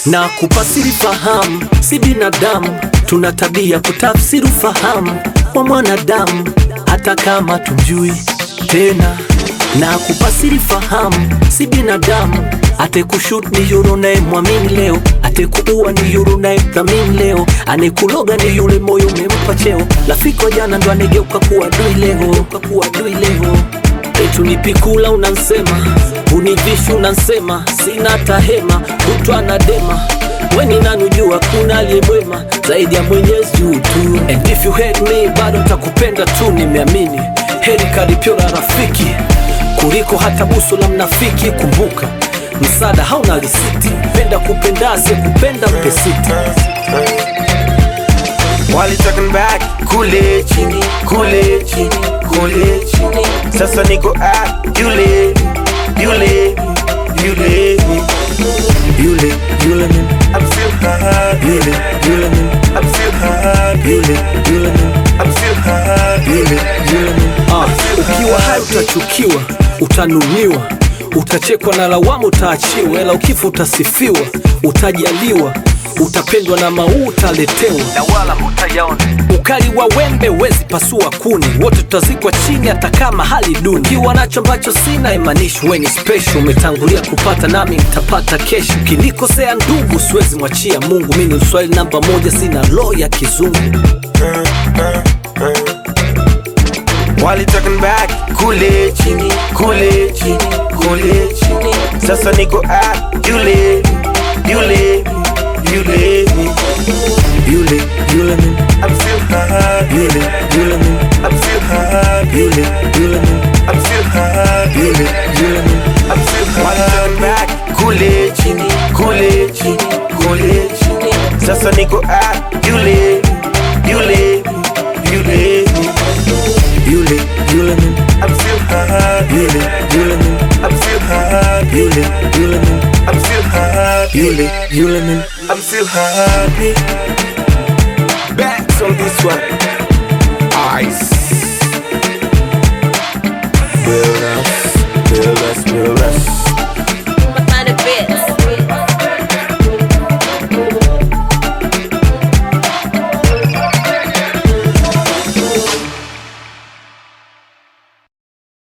na kupasiri fahamu, si binadamu, tuna tabia kutafsiri ufahamu wa mwanadamu hata kama tumjui tena. Na kupasiri fahamu, si binadamu, atekushut ni yule unayemwamini leo, atekuua ni yule unayemdhamini leo, anekuloga ni yule moyo umempa cheo, rafiki wa jana ndo anegeuka kuwa adui leo. Etu nipikula unansema, univishu unansema, sina tahema, kutwa na dema, weni nanujua kuna aliyemwema zaidi ya Mwenyezi juu tu. And if you hate me, bado takupenda tu, nimeamini heri karipio la rafiki kuliko hata busu la mnafiki. Kumbuka msaada hauna risiti, penda kupenda asiye kupenda mpesiti. Wali talking back, kule chini, kule chini, kule chini. Sasa niko up, yule man, I'm still high, yule man, I'm still high, yule man, I'm still high, yule man. Ukiwa hai utachukiwa, utanuniwa, utachekwa na lawama utaachiwa, ela ukifu utasifiwa, utajaliwa, utapendwa na mau utaletewa, na wala hutayaona. Ukali wa wembe wezi pasua kuni, wote tutazikwa chini hata kama hali duni. Kiwa nacho ambacho sina imanishi weni special, umetangulia kupata nami nitapata kesho. Kinikosea ndugu siwezi mwachia Mungu, mimi ni Mswahili namba 1, sina law ya kizungu. Wali talking back, kule chini, kule chini, kule chini. Sasa niko up, yule man, I'm still high, yule man, I'm still high, yule man, I'm still high, yule man. I'm still high. Wali talking back, kule chini, kule chini, kule chini. Sasa niko up, yule man, I'm still high, yule man, I'm still high, yule man, I'm still high, yule man. I'm still happy. Back on this one. Ice. Build us,